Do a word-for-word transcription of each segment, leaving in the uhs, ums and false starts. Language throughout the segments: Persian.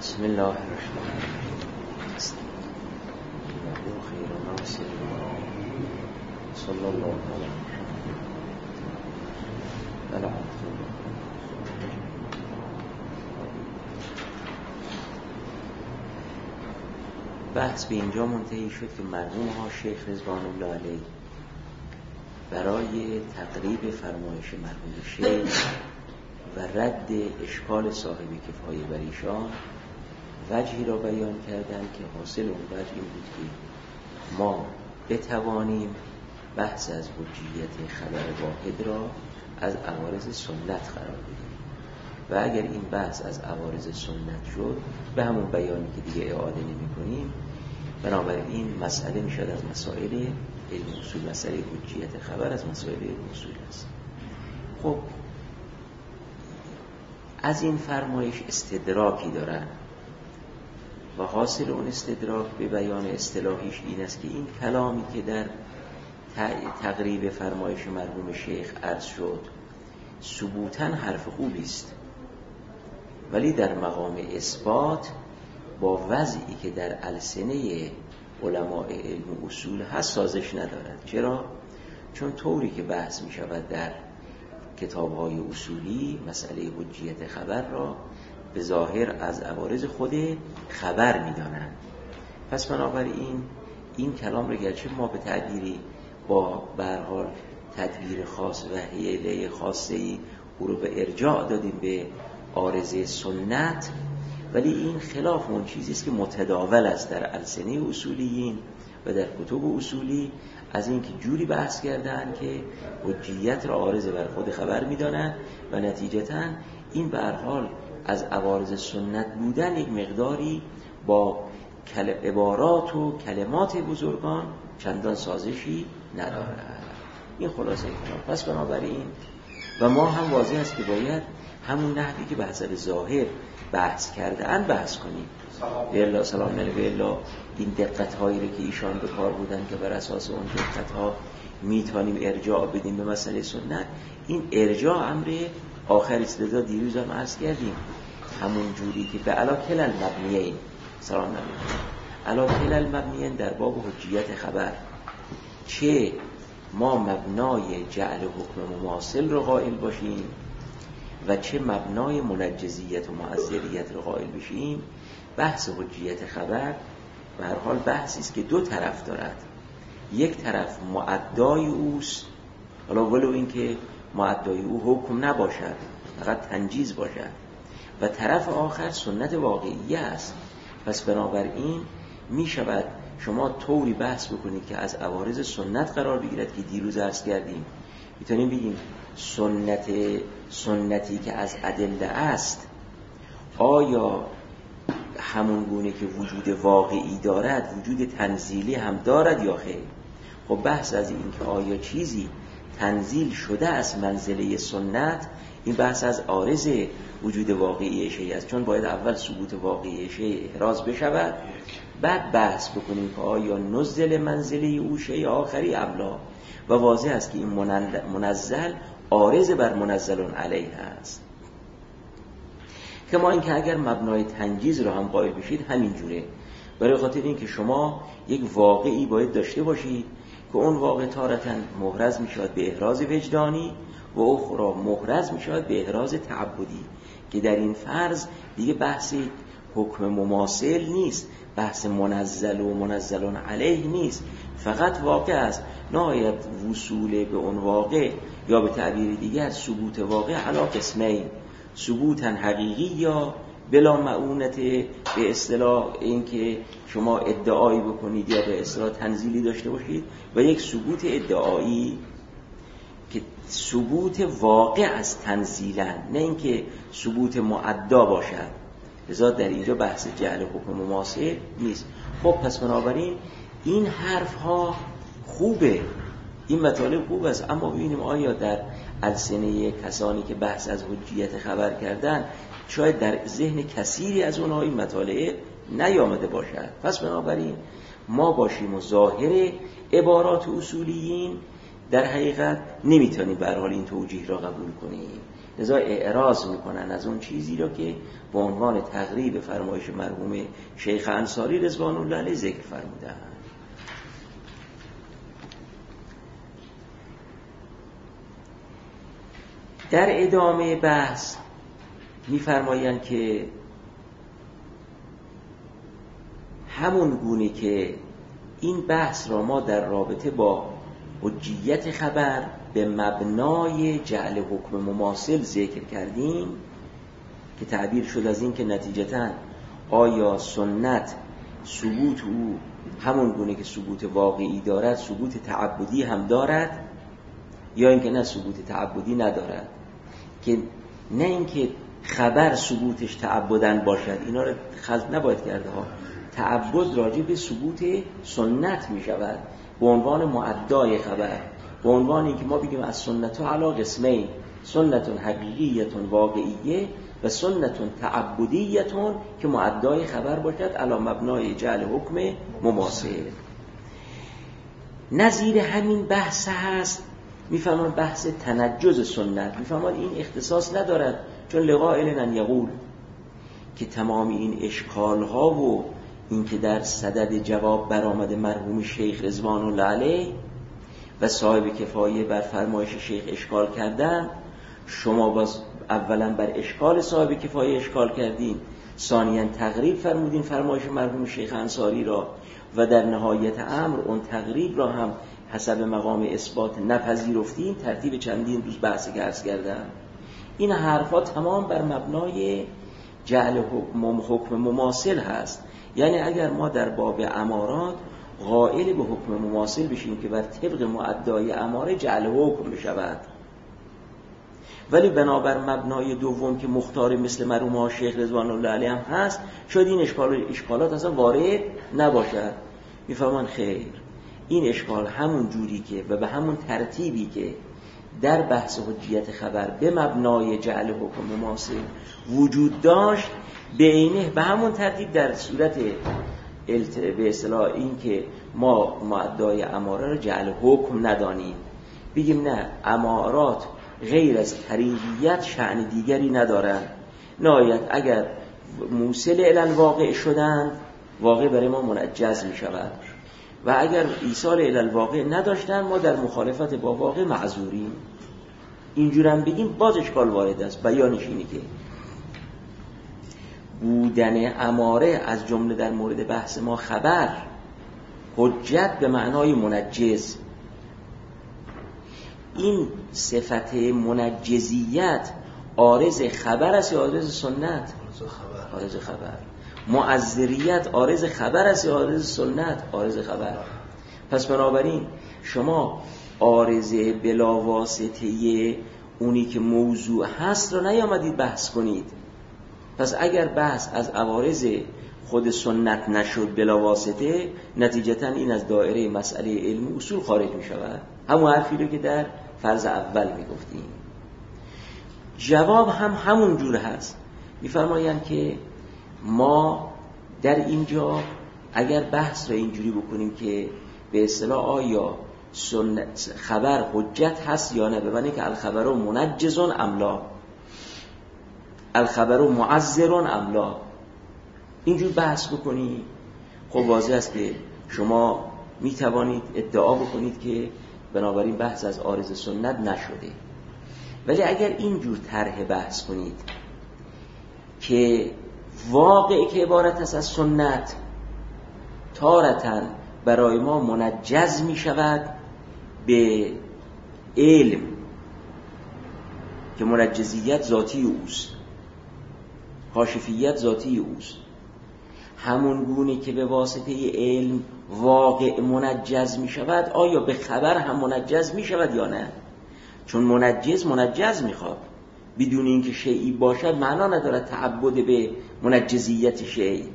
بسم الله الرحمن الرحیم. خیر ناصر صلی الله علیه و آله. بحث به اینجا منتهی شد که مرحوم ها شیخ رضوان الله علیه برای تقریب فرمایش مرحوم شیخ و رد اشکال صاحب کفایه بر ایشان وجهی را بیان کردند که حاصل اون وجه این بود که ما بتوانیم بحث از حجیت خبر واحد را از عوارض سنت قرار بدیم و اگر این بحث از عوارض سنت شد به همون بیانی که دیگه اعاده نمی کنیم، بنابراین مسئله می شد از مسائل علم اصول. مسئله حجیت خبر از مسائل علم اصول است. خب از این فرمایش استدراکی دارن و حاصل اون استدراک به بیان اصطلاحیش این است که این کلامی که در تقریب فرمایش مرحوم شیخ عرض شد ثبوتاً حرف خوبی است، ولی در مقام اثبات با وضعی که در السنه علماء علم اصول هست سازش ندارد. چرا؟ چون طوری که بحث می شود در کتاب‌های اصولی مسئله حجیت خبر را به ظاهر از عوارض خود خبر می‌دانند. پس بنابراین این کلام را گرچه ما به تعبیری با به هر حال تدبیر خاص و حیله خاصی او رو به ارجاع دادیم به عارضه سنت، ولی این خلاف اون چیزی است که متداول است در السنه اصولیین و در کتب اصولی، از این که جوری بحث کردن که حجیت را عارض بر خود خبر می‌دانند و نتیجتاً این به هر حال از عوارض سنت بودن یک مقداری با عبارات و کلمات بزرگان چندان سازشی ندارد. این خلاصه کلام. پس بنابراین و ما هم واضح است که باید همون نحوی که بحث به ظاهر بحث کرده ان بحث کنیم. بالله سلام علیه بالله این دقت هایی رو که ایشان به کار بودن که بر اساس اون دقت ها میتونیم ارجاع بدیم به مسئله سنت، این ارجاع امر آخری است. لذا دیروز هم عرض کردیم همون جوری که به علا کل المبنیین سلام علیکم علا کل المبنیین در باب حجیت خبر، چه ما مبنای جعل حکم مماثل رو قائل باشیم و چه مبنای منجزیت و معذریت رو قائل بشیم، بحث حجیت خبر به هر حال بحثی است که دو طرف دارد. یک طرف معدای اوست، حالا ولو این که معدای او حکم نباشد فقط تنجیز باشد، و طرف آخر سنت واقعیه است. پس بنابراین می شود شما طوری بحث بکنید که از عوارض سنت قرار بگیرد که دیروز عرض کردیم میتونیم بگیم سنت سنتی که از ادله است آیا همون گونه که وجود واقعی دارد وجود تنزیلی هم دارد یا خیر. خب بحث از این که آیا چیزی تنزیل شده از منزله سنت، این بحث از عارض وجود واقعی شیء است، چون باید اول ثبوت واقعی شیء احراز بشود، بعد بحث بکنیم که آیا نزل منزله او شیء آخری ابلا، و واضح است که این منزل عارض بر منزل علیه است. که ما این که اگر مبنای تنجیز رو هم قائل بشید همین جوره، برای خاطر این که شما یک واقعی باید داشته باشید که اون واقع تارتاً محرز می شود به احراز وجدانی و اخرى محرز می شود به احراز تعبدی، که در این فرض دیگه بحث حکم مماثل نیست، بحث منزل و منزل علیه نیست، فقط واقع است. نهایت وصول به اون واقع یا به تعبیر دیگر ثبوت واقع علی قسمین، ثبوتا حقیقی یا بلا معونت به اصطلاح این که شما ادعایی بکنید یا به اصطلاح تنزیلی داشته باشید، و یک ثبوت ادعایی که ثبوت واقع از تنزیلن، نه اینکه ثبوت معدا باشد. لذا در اینجا بحث جعل حکم مماثل نیست. خب پس بنابراین این حرف ها خوبه، این مطالب خوب است، اما ببینیم آیا در السنه کسانی که بحث از حجیت خبر کردن شاید در ذهن کثیری از اونها این مطالب نیامده باشد. پس بنابراین ما باشیم و ظاهر عبارات اصولیین در حقیقت نمیتونیم به هر حال این توجیه را قبول کنیم. لذا اعراض میکنن از اون چیزی را که به عنوان تقریب فرمایش مرحوم شیخ انصاری رضوان الله علیه ذکر فرمودند. در ادامه بحث می‌فرمایند که همون گونه که این بحث را ما در رابطه با حجیت خبر به مبنای جعل حکم مماثل ذکر کردیم که تعبیر شد از این که نتیجتاً آیا سنت ثبوت او همون گونه که ثبوت واقعی دارد ثبوت تعبدی هم دارد یا اینکه نه ثبوت تعبدی ندارد، که نه اینکه خبر ثبوتش تعبداً باشد، اینا رو خلط نباید کرده ها. تعبد راجع به ثبوت سنت می شود به عنوان معدای خبر، به عنوان اینکه ما بگیم از سنت علی قسمین، سنت حقیقیه واقعیه و سنت تعبدیه که معدای خبر باشد علی مبنای جعل حکم مماثل. نظیر همین بحث هست میفهمان بحث تنجز سنت، میفهمان این اختصاص ندارد، چون لقائل ان یقول که تمام این اشکال ها و این که در صدد جواب برآمده مرحوم شیخ رضوان الله علیه و صاحب کفایه بر فرمایش شیخ اشکال کردن، شما باز اولا بر اشکال صاحب کفایه اشکال کردین، ثانیاً تقریب فرمودین فرمایش مرحوم شیخ انصاری را و در نهایت امر اون تقریب را هم حسب مقام اثبات نپذیرفتین. ترتیب چندین روز بحثی که عرض کردم، این حرفا تمام بر مبنای جعل حکم, حکم مماثل هست. یعنی اگر ما در باب امارات قائل به حکم مماثل بشیم که بر طبق معدای اماره جعل حکم بشود، ولی بنابر مبنای دوم که مختار مثل مرحوم شیخ رضوان الله علیه هم هست، شاید این اشکال اشکالات اصلا وارد نباشد. میفهمان خیر، این اشکال همون جوری که و به همون ترتیبی که در بحث حجیت خبر به مبنای جعل حکم مماثل وجود داشت، به عینه به همون ترتیب در صورت به اصطلاح این که ما معدای اماره رو جعل حکم ندانیم، بگیم نه امارات غیر از طریقیت شأن دیگری ندارند، نهایت اگر موصل الی الواقع شدن واقع برای ما منجز می شود و اگر ایصال الی الواقع نداشتن ما در مخالفت با واقع معذوریم. اینجور هم بگیم باز اشکال وارد است. بیانش اینه که بودن اماره از جمله در مورد بحث ما خبر حجت به معنای منجز، این صفت منجزیت عارض خبر است یا عارض سنت؟ عارض خبر. معذریت عارض خبر است یا عارض سنت؟ عارض خبر. پس بنابراین شما عارضه بلا واسطه اونی که موضوع هست رو نیامدید بحث کنید. پس اگر بحث از عوارض خود سنت نشد بلا واسطه، نتیجتا این از دایره مسئله علم اصول خارج می شود. همون حرفی رو که در فرض اول می گفتیم. جواب هم همون جور هست. می فرمایند که ما در اینجا اگر بحث را اینجوری بکنیم که به اصطلاح آیا سنت خبر حجت هست یا نه، ببینید که الخبر منجزون ام لا، الخبر معذرون ام لا، اینجور بحث بکنید، خب واضح است که شما می توانید ادعا بکنید که بنابراین بحث از عارض سنت نشده. ولی اگر اینجور طرح بحث کنید که واقعی که عبارت است از سنت تارتاً برای ما منجز می شود به علم که منجزیت ذاتی اوست، کاشفیت ذاتی اوست، همون گونه که به واسطه علم واقع منجز می شود، آیا به خبر هم منجز می شود یا نه؟ چون منجز منجز می خواد، بدون اینکه شیئی باشد معنا ندارد تعبد به منجزیت شیئی.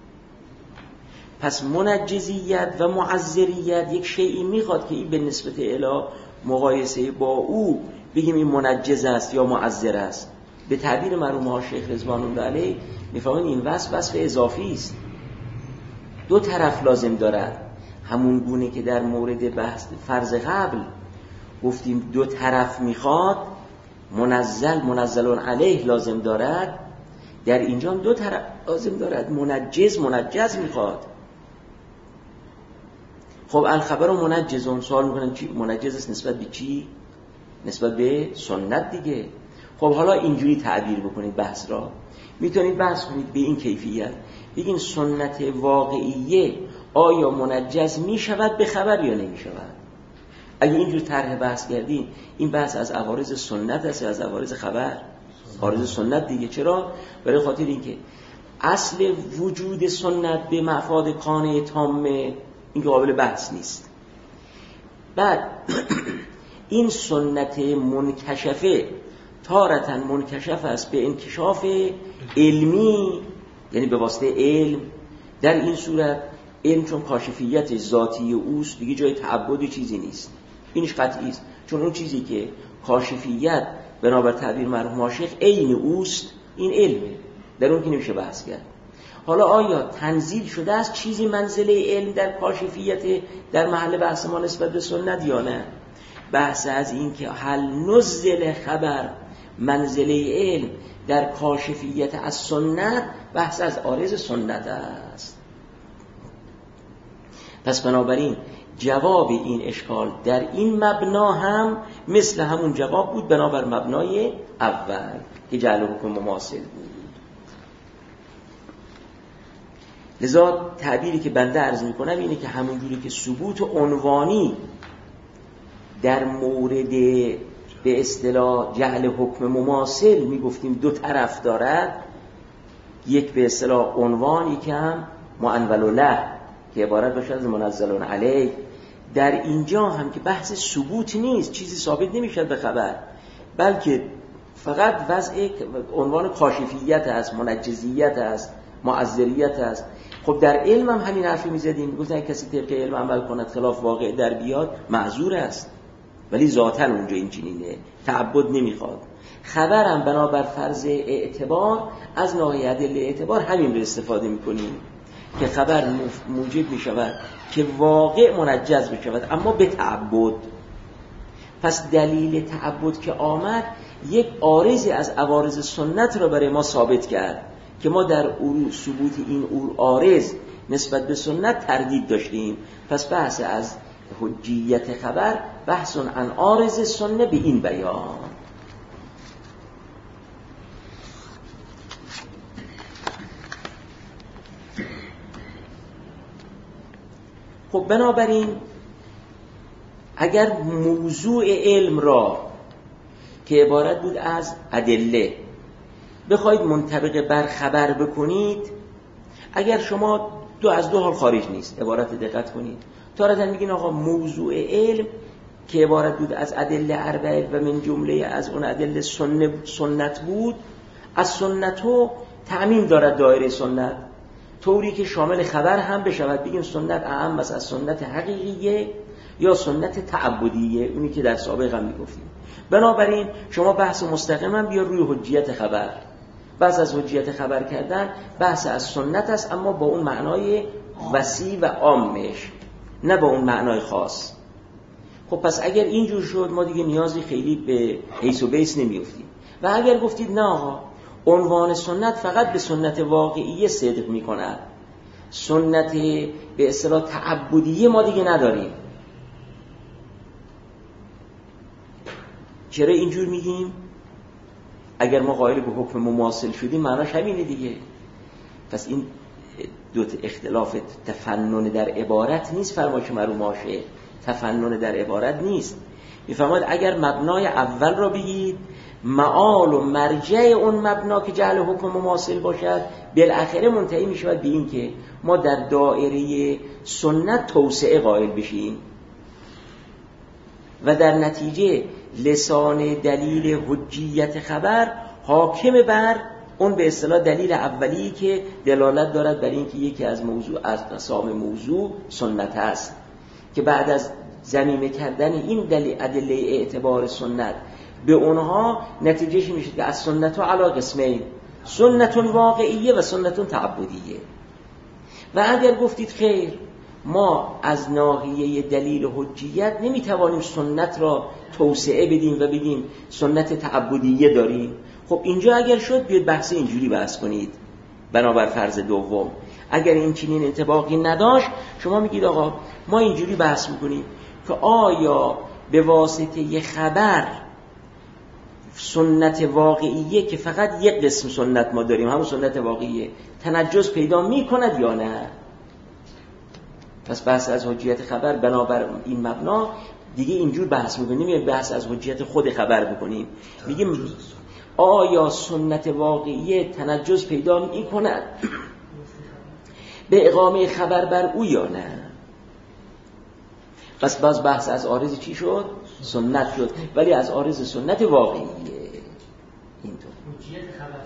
پس منجزیت و معذریت یک شیئی میخواد که این به نسبت الی مقایسه با او بگیم این منجز است یا معذر است. به تعبیر مرحوم ها شیخ رضوان الله علیه میفهمن این وصف وصف اضافی است، دو طرف لازم دارد. همون گونه که در مورد بحث فرض قبل گفتیم دو طرف میخواد، منزل منزلون علیه لازم دارد، در اینجا دو طرف لازم دارد، منجز منجز میخواد. خب الخبر و منجزون، سوال میکنن چی منجز است نسبت به چی؟ نسبت به سنت دیگه. خب حالا اینجوری تعبیر بکنید بحث را، میتونید بحث کنید به این کیفیت، بگین سنت واقعیه آیا منجز میشود به خبر یا نمیشود. اگه اینجور طرح بحث کردیم، این بحث از عوارض سنت است از عوارض خبر؟ عوارض سنت دیگه. چرا؟ برای خاطر اینکه اصل وجود سنت به مفاد قانع تامه، این قابل بحث نیست. بعد این سنت منکشفه تارتاً منکشف است به انکشاف علمی، یعنی به واسطه علم. در این صورت علم چون کاشفیت ذاتی اوست دیگه جای تعبد چیزی نیست، اینش قطعی است. چون اون چیزی که کاشفیت بنابر تعبیر مرحوم ماشیخ عین اوست، این علمه، در اون که نمیشه بحث کرد. حالا آیا تنزیل شده است چیزی منزله علم در کاشفیت در محل بحث ما نسبت به سنت یا نه؟ بحث از این که هل نزل خبر منزله علم در کاشفیت از سنت، بحث از عارض سنت است. پس بنابراین جواب این اشکال در این مبنا هم مثل همون جواب بود بنابر مبنای اول که جعل حکم مماثل بود. لذا تعبیری که بنده عرض میکنم اینه که همونجوری که ثبوت عنوانی در مورد به اصطلاح جعل حکم مماثل میگفتیم دو طرف دارد، یک به اصطلاح عنوان، یک هم معنول له که عبارت باشه از منزلون علیه. در اینجا هم که بحث ثبوت نیست، چیزی ثابت نمیشد به خبر، بلکه فقط وضع عنوان کاشفیت است، منجزیت است، معذریت است. خب در علم هم همین حرفی میزدیم، میگفتن کسی طبق علم عمل کند خلاف واقع در بیاد معذور است، ولی ذاتاً اونجا این چنینه، تعبد نمیخواد. خبرم بنابر فرض اعتبار از ناحیه ادله اعتبار همین رو استفاده میکنیم که خبر موجب میشود که واقع منجز بشود اما به تعبد. پس دلیل تعبد که آمد یک عارضی از عوارض سنت را برای ما ثابت کرد که ما در اورو ثبوت این اور عارض نسبت به سنت تردید داشتیم. پس بحث از حجیت خبر بحث عن عارض سنت به این بیان. خب بنابراین اگر موضوع علم را که عبارت بود از ادله بخواید منطبق بر خبر بکنید، اگر شما دو از دو حال خارج نیست، عبارت دقت کنید. تارتاً میگین آقا موضوع علم که عبارت بود از ادله اربعه و من جمله از اون ادله سنت بود، از سنتو تعمیم دارد دایره سنت، طوری که شامل خبر هم بشود. بگیم سنت اعم است از سنت حقیقیه یا سنت تعبدیه، اونی که در سابق هم میگفتیم. بنابراین شما بحث مستقیم هم بیا روی حجیت خبر. بحث از حجیت خبر کردن بحث از سنت است، اما با اون معنای وسیع و عامش، نه با اون معنای خاص. خب پس اگر اینجور شد ما دیگه نیازی خیلی به حیث و بیس نمیافتیم. و اگر گفتید نه آقا عنوان سنت فقط به سنت واقعیه صدق میکند، سنت به اصطلاح تعبدیه ما دیگه نداریم، چرا اینجور میگیم؟ اگر ما قائل به حکم مماثل شدیم معناش همینه دیگه. پس این دو اختلاف تفنن در عبارت نیست، فرمایش مرحوم ماشیخ تفنن در عبارت نیست. میفرماید اگر مبنای اول را بگید، معال و مرجع اون مبنا که جعل حکم مماثل باشد، بالاخره منتهی میشود به این که ما در دایره سنت توسعه قائل بشیم و در نتیجه لسان دلیل حجیت خبر حاکم بر اون به اصطلاح دلیل اولی که دلالت دارد بر این که یکی از موضوع از اقسام موضوع سنت است، که بعد از ضمیمه کردن این دلیل ادله اعتبار سنت به اونها نتیجهش میشه که از سنت ها علی قسمین، سنت واقعیه و سنت تعبدیه. و اگر گفتید خیر ما از ناحیه دلیل حجیت نمیتوانیم سنت را توسعه بدیم و بگیم سنت تعبدیه داریم. خب اینجا اگر شد بیاد بحث اینجوری بحث کنید بنابر فرض دوم. اگر این چنین انطباقی نداشت شما میگید آقا ما اینجوری بحث میکنیم که آیا به واسطه خبر سنت واقعیه که فقط یک قسم سنت ما داریم همون سنت واقعیه تنجس پیدا میکند یا نه؟ پس بحث از حجیت خبر بنابر این مبنا دیگه اینجور بحث میکنیم، یه بحث از حجیت خود خبر بکنیم. میگیم آیا سنت واقعیه تنجس پیدا میکند به اقامه خبر بر او یا نه؟ پس باز بحث از عارض چی شد؟ سنت شد، ولی از عارض سنت واقعیه. اینطور حجیت خبر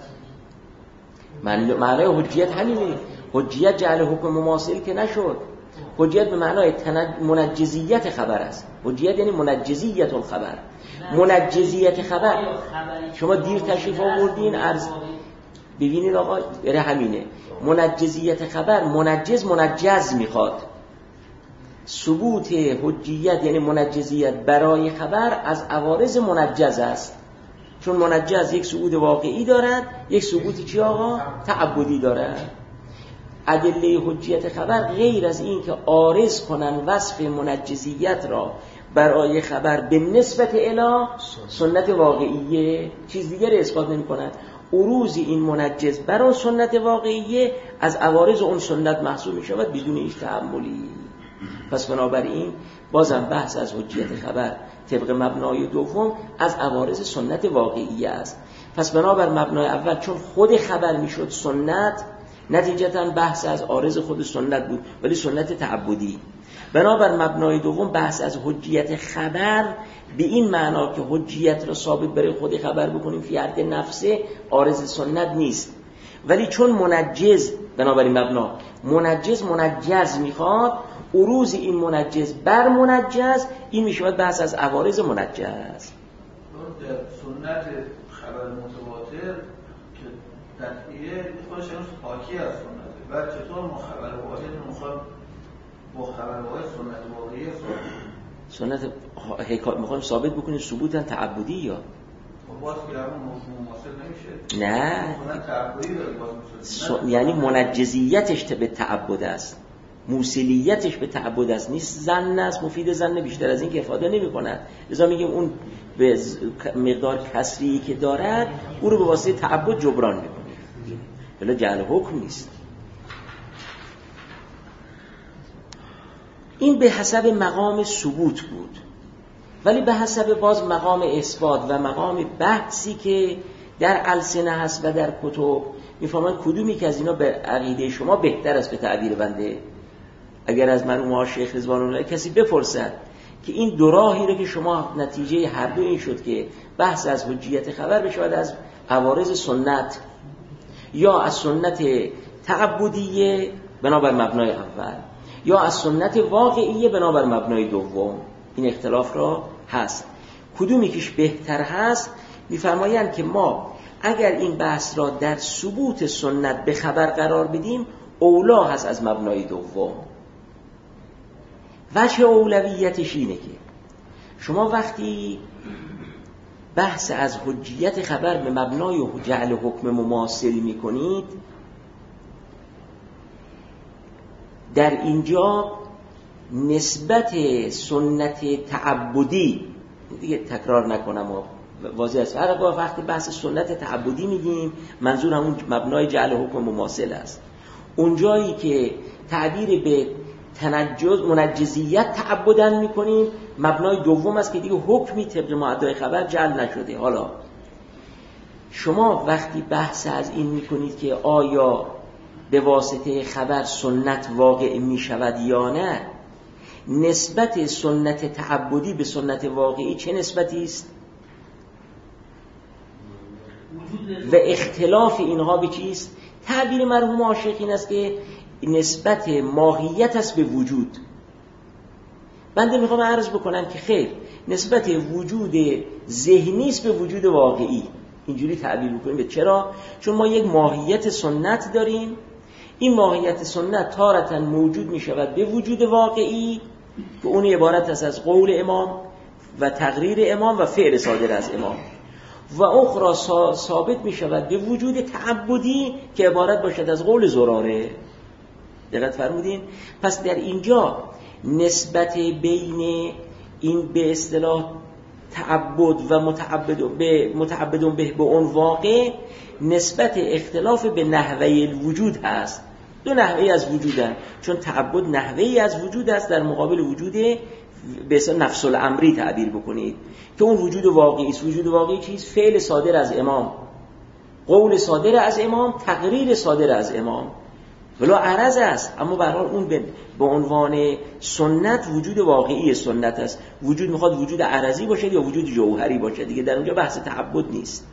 من معنای حجیت همینه. حجیت جعل حکم مماثل که نشد. حجیت به معنای منجزیت خبر است. حجیت یعنی منجزیت الخبر. منجزیت خبر شما دیر تشریف آوردین عرض ببینید آقا بره همینه. منجزیت خبر منجز منجز میخواد. ثبوت حجیت یعنی منجزیت برای خبر از عوارض منجز است، چون منجز یک ثبوت واقعی دارد، یک ثبوت چی آقا؟ تعبدی دارد. ادله حجیت خبر غیر از این که عارض کنن وصف منجزیت را برای خبر به نسبت الی سنت واقعیه، چیز دیگر اثبات نمی کنن. عروض این منجز برای سنت واقعیه از عوارض اون سنت محسوب می شود بدون هیچ تأملی. پس بنابراین بازم بحث از حجیت خبر طبق مبنای دوم از عوارض سنت واقعیه است. پس بنابر مبنای اول چون خود خبر می شد سنت، نتیجتاً بحث از عارض خود سنت بود ولی سنت تعبدی. بنابر مبنای دوم بحث از حجیت خبر به این معنا که حجیت را ثابت برای خود خبر بکنیم فی حد نفسه عارض سنت نیست، ولی چون منجز بنابراین مبنا منجز منجز میخواد، عروض این منجز بر منجز این میشود بحث از عوارض منجز. در سنت خبر متواتر که تطبیعه خودش هنوز حاکی از سنته، بعد چطور ما خبر واحد میخواد با خبر واحد سنت واقعی سنت حکایت میخوایم ثابت بکنیم ثبوتا تعبدی یا باز که همون مماثل نمیشه؟ نه سنت تعبدی داره باز س... یعنی منجزیتش به تعبد است، موصلیتش به تعبد است، نیست ظن است مفید ظن بیشتر از این که افاده نمی کند. لذا میگیم اون به مقدار کسری که دارد او رو به واسطه تعبد جبران میکنه، ولی جعل حکم نیست. این به حسب مقام ثبوت بود، ولی به حسب باز مقام اثبات و مقام بحثی که در السنه هست و در کتب میفهمن کدومی که از اینا به عقیده شما بهتر است. به تعبیر بنده اگر از مرحوم شیخ رضوان الله کسی بپرسد که این دو راهی رو که شما نتیجه هر دو این شد که بحث از حجیت خبر بشود از عوارض سنت یا از سنت تعبدیه بنابر مبنای اول یا از سنت واقعیه بنابر مبنای دوم، این اختلاف را هست. کدومی کهش بهتر هست میفرمایند که ما اگر این بحث را در ثبوت سنت به خبر قرار بدیم اولا هست از مبنای دوم. وجه اولویتش اینه که شما وقتی بحث از حجیت خبر به مبنای جعل حکم مماثل میکنید، در اینجا نسبت سنت تعبدی دیگه تکرار نکنم و واضح است، هر وقتی بحث سنت تعبدی میگیم منظور همون مبنای جعل حکم مماثل است. اون جایی که تعبیر به تنجز منجزیت تعبدن میکنیم مبنای دوم است که دیگه حکمی طبق معدای خبر جعل نشده. حالا شما وقتی بحث از این میکنید که آیا به واسطه خبر سنت واقع میشود یا نه، نسبت سنت تعبدی به سنت واقعی چه نسبتی است و اختلاف اینها به چیست؟ تعبیر مرحوم عاشق این است که نسبت ماهیت است به وجود. بنده میخوام عرض بکنم که خیر، نسبت وجود ذهنی است به وجود واقعی. اینجوری تعبیر بکنیم. به چرا؟ چون ما یک ماهیت سنت داریم، این ماهیت سنت تارة موجود می شود به وجود واقعی که اون عبارت است از قول امام و تقریر امام و فعل صادر از امام، و اخرى ثابت می شود به وجود تعبدی که عبارت باشد از قول زراره. دقت فرمودین؟ پس در اینجا نسبت بین این به اصطلاح تعبد و متعبد به متعبد به به اون واقع نسبت اختلاف به نحوه الوجود هست. دو نحوه از وجودن، چون تعبد نحوهی از وجود است در مقابل وجود به اصطلاح نفس الامری تعبیر بکنید که اون وجود واقعی است. وجود واقعی چیز؟ فعل صادر از امام، قول صادر از امام، تقریر صادر از امام، ولی عرض است، اما به هر حال اون به عنوان سنت وجود واقعی سنت است. وجود میخواد وجود عرضی باشد یا وجود جوهری باشد، دیگه در اونجا بحث تعبد نیست.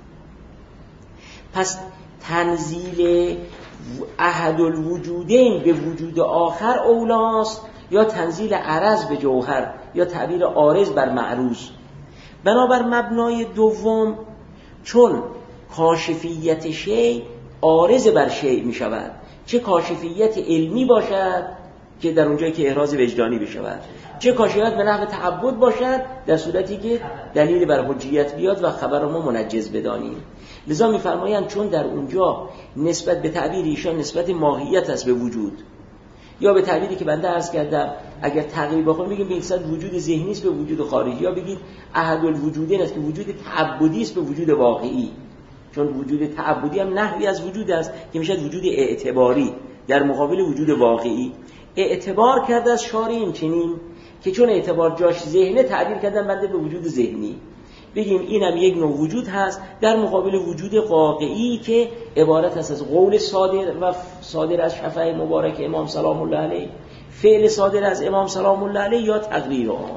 پس تنزیل احد الوجودین به وجود آخر اولاست یا تنزیل عرض به جوهر یا تعبیر عارض بر معروض. بنابر مبنای دوم، چون کاشفیت شیء عارض بر شیء می شود، چه کاشفیت علمی باشد که در اونجایی که احراز وجدانی بشود، چه کاشفیت به نحو تعبد باشد در صورتی که دلیل بر حجیت بیاد و خبر ما منجز بدانیم. لذا می‌فرمایند چون در اونجا نسبت به تعبیر ایشان نسبت ماهیت است به وجود، یا به تعبیری که بنده عرض کردم اگر تقریب بخونیم بگیم به این وجود ذهنی است به وجود خارجی، یا بگید احد الوجودین است که وجود تعبدی است به وجود واقعی، چون وجود تعبدی هم نحوی از وجود است که میشه وجود اعتباری در مقابل وجود واقعی. اعتبار کرده از شارع این چنین که چون اعتبار جاش ذهنه تعبیر کردن بنده به وجود ذهنی، بگیم اینم یک نوع وجود هست در مقابل وجود واقعی که عبارت است از قول صادر و صادر از شفاعه مبارک امام سلام الله علیه، فعل صادر از امام سلام الله علیه یا تقریر آن.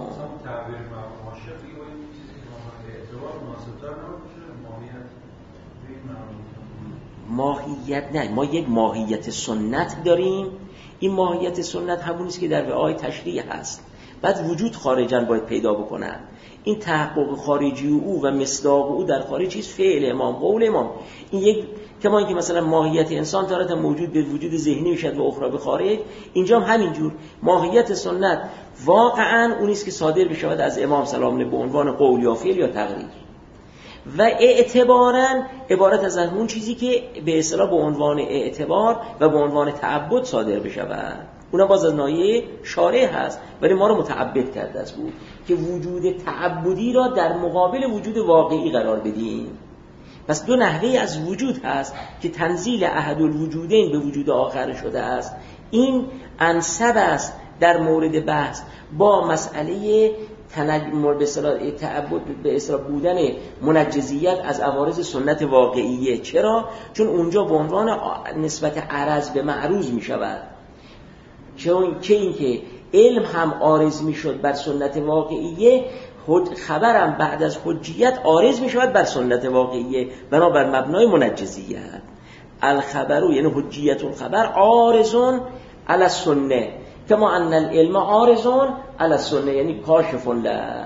ماهیت نه، ما یک ماهیت سنت داریم. این ماهیت سنت همون است که در رعای تشریع هست، بعد وجود خارجاً باید پیدا بکنن. این تحقق خارجی او و مصداق او در خارج چیز؟ فعل امام، قول امام. این یک کما اینکه مثلا ماهیت انسان تارة موجود به وجود ذهنی میشد و اخرى به خارج، اینجا هم همینجور ماهیت سنت واقعاً اون است که صادر بشود از امام سلام الله به عنوان قول یا فعل یا تقریر، و اعتباراً عبارت از اون چیزی که به اصطلاح به عنوان اعتبار و به عنوان تعبد صادر بشود. اونم باز از ناحیه شارع هست، ولی ما رو متعبد کرده است بود که وجود تعبدی را در مقابل وجود واقعی قرار بدیم. پس دو نحوه از وجود هست که تنزیل احد الوجودین به وجود آخر شده است. این انسب است در مورد بحث با مسئله تنجم به اصطلاح تعبد به اصطلاح بودن منجزیت از عوارض سنت واقعیه. چرا؟ چون اونجا به عنوان نسبت عرض به معروض می شود، چون که این که علم هم عارض می شد بر سنت واقعیه، خبرم بعد از حجیت عارض می شود بر سنت واقعیه بنابر مبنای منجزیت. الخبرو یعنی حجیت الخبر عارضون علی السنه کما ان العلم عارضون علی السنه، یعنی کاشف له.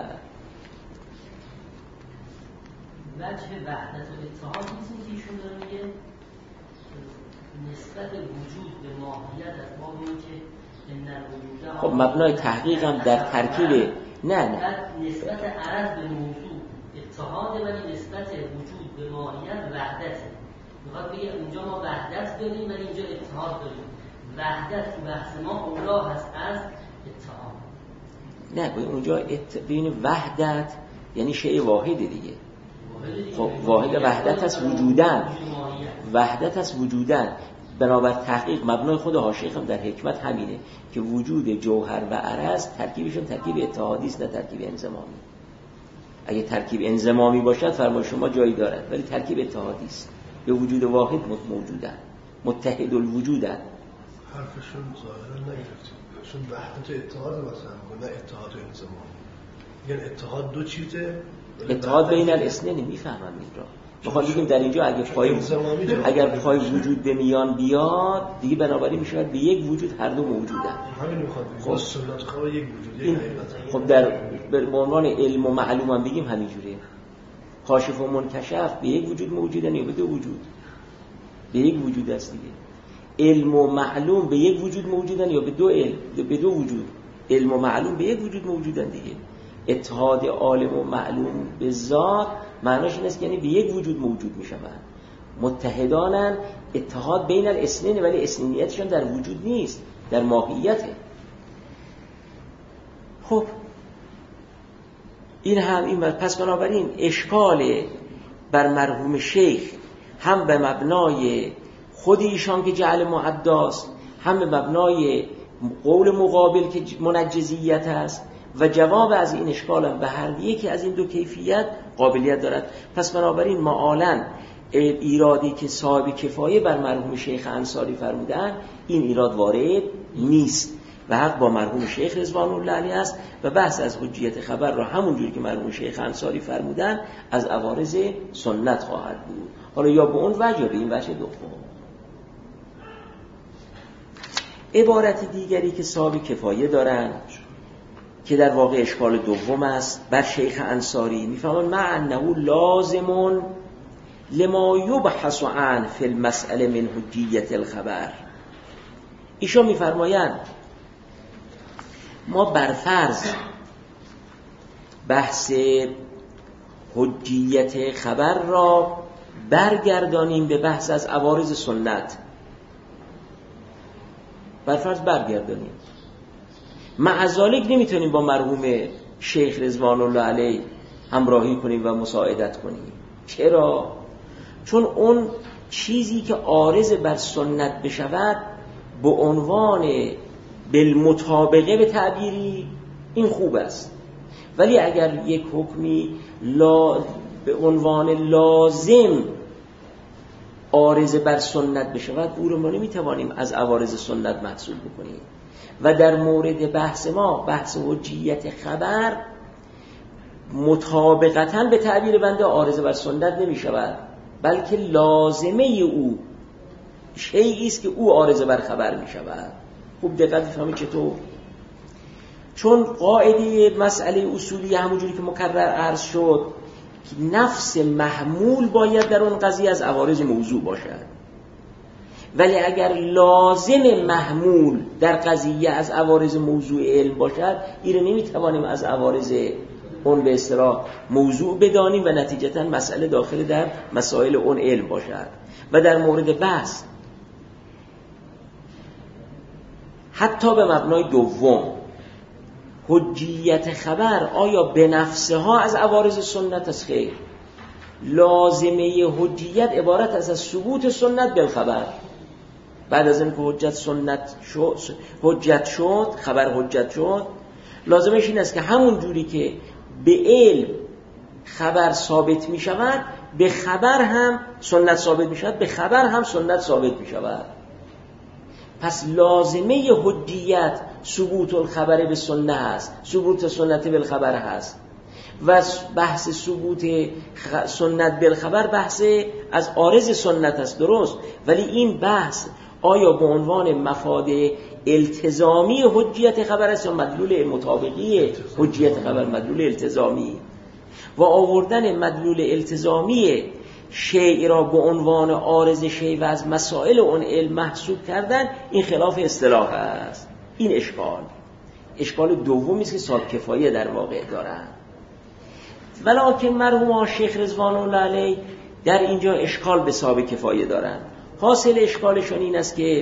وجه وحدت و اتحاد نیست که ایشون داره میگه نسبت وجود به ماهیت از ما میگه که ان الوجود. خب مبنای تحقیق هم در ترکیب نه نه نسبت عرض به موضوع اتحاد، ولی نسبت وجود به ماهیت وحدت. میخواد بگه اونجا ما وحدت داریم ولی اینجا اتحاد داریم. وحدت تو بحث ما اولا هست از اتحاد. نه ببین اونجا ات... بین وحدت یعنی شیء واحد دیگه. خب واحد وحدت است وجودن، وحدت است وجودن. بنابر تحقیق مبنای خود حاشیه هم در حکمت همینه که وجود جوهر و عرض ترکیبشون ترکیب اتحادی است نه ترکیب انضمامی. اگه ترکیب انضمامی باشد فرمای شما جایی دارد، ولی ترکیب اتحادی است. به وجود واحد موجودن، متحد الوجودن. حرفشون ظاهرا نگرفتیم، چون وحدت اتحاد مثلا نه اتحاد و انضمام. یعنی اتحاد دو چیزه، اتحاد بین الاثنین. میفهمم این را بخواد بگیم در اینجا اگه پای اگر پای وجود به میان بیاد دیگه بنابراین میشه به یک وجود هر دو موجودن. همین میخواد بگیم سنت خبر یک وجود یک حقیقت. خب در به عنوان علم و معلوم هم بگیم همینجوریه. کاشف و منکشف به یک وجود موجودن یا به دو وجود؟ به یک وجود است دیگه. علم و معلوم به یک وجود موجودن یا به دو علم، به دو وجود. علم و معلوم به یک وجود موجودن دیگه. اتحاد عالم و معلوم به ذات معناش این است که یعنی به یک وجود موجود میشوند. متحدانن، اتحاد بین الاثنین، ولی اثنینیتشون در وجود نیست، در ماهیته. خب این هم این پس بنابراین اشکال بر مرحوم شیخ هم به مبنای خود ایشان که جعل معداست، هم به مبنای قول مقابل که منجزیت است و جواب از این اشکال هم به هر یکی از این دو کیفیت قابلیت دارد. پس بنابراین معالاً ایرادی که صاحب کفایه بر مرحوم شیخ انصاری فرمودن این ایراد وارد نیست و حق با مرحوم شیخ رضوان الله علیه است و بحث از حجیت خبر را همونجوری که مرحوم شیخ انصاری فرمودن از عوارض سنت خواهد بود. حالا یا به اون وجه یا به این وجه دوم. عبارت دیگری که صاحب کفایه دارند که در واقع اشکال دوم است بر شیخ انصاری میفهمند مع انه لازم لما یبحث عنه فی المسئله من حجیت الخبر. ایشان میفرمایند ما برفرض بحث حجیت خبر را برگردانیم به بحث از عوارض سنت، برفرض برگردانیم، مع ذالک نمیتونیم با مرحوم شیخ رضوان الله علیه همراهی کنیم و مساعدت کنیم. چرا؟ چون اون چیزی که عارض بر سنت بشود به عنوان بالمطابقه به تعبیری این خوب است، ولی اگر یک حکمی لا به عنوان لازم عارض بر سنت بشود او رو ما نمیتوانیم از عوارض سنت محسوب بکنیم. و در مورد بحث ما بحث حجیت خبر مطابقتاً به تعبیر بنده عارض بر سنت نمی شود، بلکه لازمه او شیئی است که او عارض بر خبر می شود. خوب دقت بفهمید چطور؟ چون قاعده مسئله اصولی همونجوری که مکرر عرض شد که نفس محمول باید در اون قضیه از عوارض موضوع باشد، ولی اگر لازم محمول در قضیه از عوارض موضوع علم باشد این رو نمیتوانیم از عوارض اون به اصطلاح موضوع بدانیم و نتیجتاً مسئله داخل در مسائل اون علم باشد. و در مورد بحث حتی به مبنای دوم حجیت خبر آیا به نفسها از عوارض سنت است؟ خیر، لازمه حجیت عبارت است از ثبوت سنت بالخبر. بعد از اینکه حجت سنت شد، حجت شد، خبر حجت شد، لازمش این است که همون جوری که به علم خبر ثابت می شود به خبر هم سنت ثابت می شود، به خبر هم سنت ثابت می شود. پس لازمه حجیت ثبوت الخبر به سنت هست، ثبوت سنت بالخبر هست و بحث ثبوت سنت بالخبر بحث از عارض سنت است، درست، ولی این بحث آیا به عنوان مفاد التزامی حجیت خبر است یا مدلول مطابقی حجیت خبر؟ مدلول التزامی. و آوردن مدلول التزامی شیء را به عنوان عارض شیء و از مسائل اون علم محسوب کردن این خلاف اصطلاح است. این اشکال اشکال دومی است که صاحب کفایه در واقع دارند. ولکن مرحوم شیخ رضوان الله علیه در اینجا اشکال به صاحب کفایه دارند. حاصل اشکالشون این است که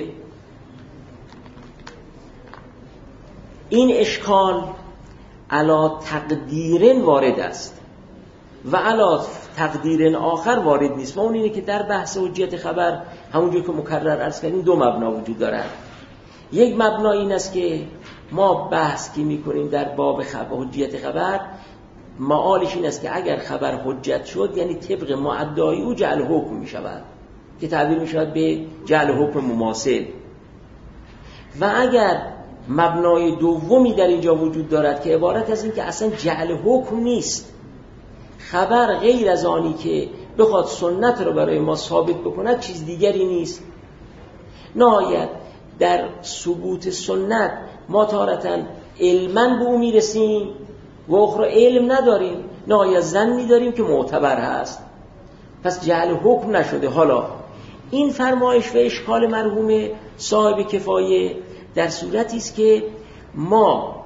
این اشکال علا تقدیرن وارد است و علا تقدیرن آخر وارد نیست. ما اون اینه که در بحث حجیت خبر همونجور که مکرر عرض کردیم دو مبنا وجود دارد. یک مبنا این است که ما بحث که میکنیم در باب خبر حجیت خبر معالش این است که اگر خبر حجت شد یعنی طبق معدای او جعل حکم می شود که تعبیر می شود به جعل حکم مماثل. و اگر مبنای دومی در اینجا وجود دارد که عبارت از این که اصلا جعل حکم نیست، خبر غیر از آنی که بخواد سنت رو برای ما ثابت بکند چیز دیگری نیست، نهایت در ثبوت سنت ما تارتاً علماً به او میرسیم و اخرى علم نداریم، نهایت ظنی داریم که معتبر هست، پس جعل حکم نشده. حالا این فرمایش و اشکال مرحوم صاحب کفایه در صورتی است که ما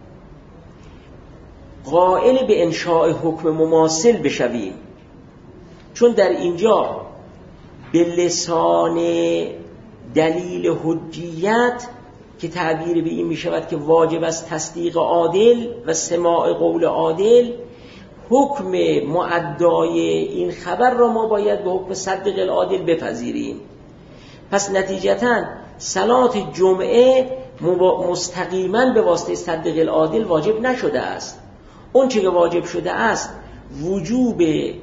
قائل به انشاء حکم مماثل بشویم، چون در اینجا به لسان دلیل حجیت که تعبیر به این می شود که واجب است تصدیق عادل و سماع قول عادل، حکم معدای این خبر را ما باید به حکم صدق العادل بپذیریم. پس نتیجتاً صلات جمعه مستقیما به واسطه صدق العادل واجب نشده است. اون چه که واجب شده است وجوب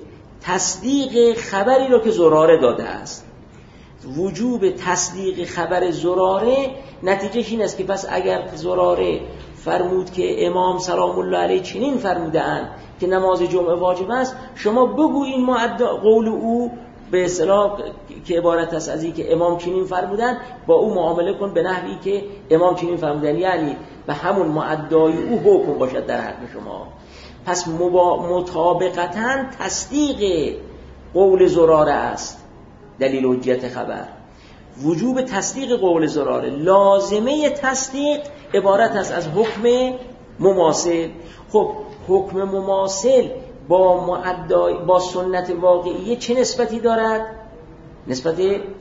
تصدیق خبری رو که زراره داده است. وجوب تصدیق خبر زراره نتیجهش این است که پس اگر زراره فرمود که امام سلام الله علیه چنین فرمودند که نماز جمعه واجب است، شما بگو این معدا قول او به اصطلاح که عبارت است از این که امام چنین فرمودن، با او معامله کن به نحوی که امام چنین فرمودن، یعنی به همون معدای او حکم باشد در حق شما. پس مطابقتاً تصدیق قول زراره است دلیل حجیت خبر. وجوب تصدیق قول زراره، لازمه تصدیق عبارت است از حکم مماثل. خب حکم مماثل با معدای با سنت واقعیه چه نسبتی دارد؟ نسبت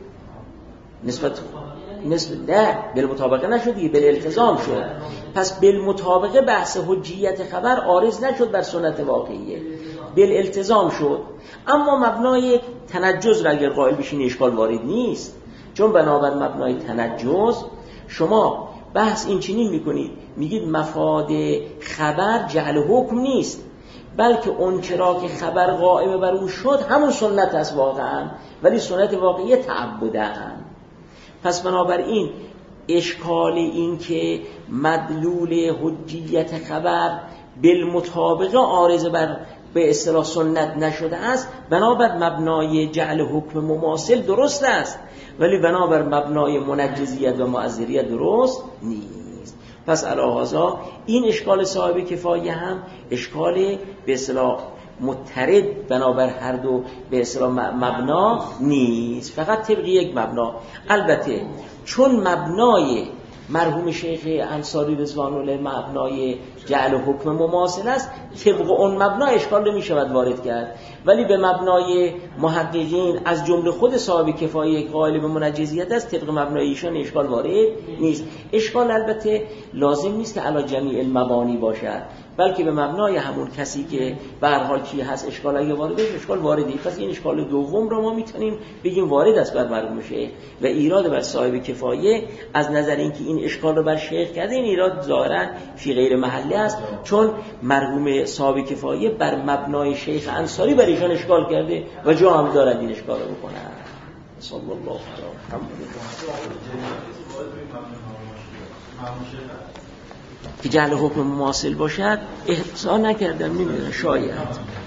نسبت نسبت نه بالمطابقه نشد دیگه، بالالتزام شد. پس بالمطابقه بحث حجیت خبر عارض نشد بر سنت واقعیه، بالالتزام شد. اما مبنای تنجز را اگر قائل بشین اشکال وارد نیست، چون بنابر مبنای تنجز شما بحث این چنین میکنید، میگید مفاد خبر جعل حکم نیست، بلکه اون چرا که خبر قائم بر اون شد همون سنت است واقعا، ولی سنت واقعی تعبدن. پس بنابراین اشکال این که مدلول حجیت خبر بالمطابقه عارض بر به اصطلاح سنت نشده است، بنابر مبنای جعل حکم مماثل درست است، ولی بنابر مبنای منجزیت و معذریت درست نیست. پس علاوه این اشکال صاحب کفایه هم اشکال به اصطلاح مترد بنابر هر دو به اصطلاح مبنا نیست، فقط طبق یک مبنا. البته چون مبنای مرحوم شیخ انصاری رضوان الله مبنای جعل حکم مماثل است، طبق اون مبنا اشکال نمی شود وارد کرد، ولی به مبنای محققین از جمله خود صاحب کفایه قائل به منجزیت است، طبق مبنای ایشان اشکال وارد نیست. اشکال البته لازم نیست که علی جمیع المبانی باشد، بلکه به مبنای همون کسی که به هر حال کی هست اشکال اگه وارد است اشکال واردی. پس این اشکال دوم رو ما میتونیم بگیم وارد است بر مرحوم شیخ و ایراد بر صاحب کفایه از نظر اینکه این اشکال رو بر شیخ کرده، این ایراد ظاهرا فی غیر محله است، چون مرحوم صاحب کفایه بر مبنای شیخ انصاری بر ایشان اشکال کرده و جا هم دارد این اشکال رو بکنه. صلی الله علیه و که جعل حکم مماثل باشد احسان نکردم، نمیدونم شاید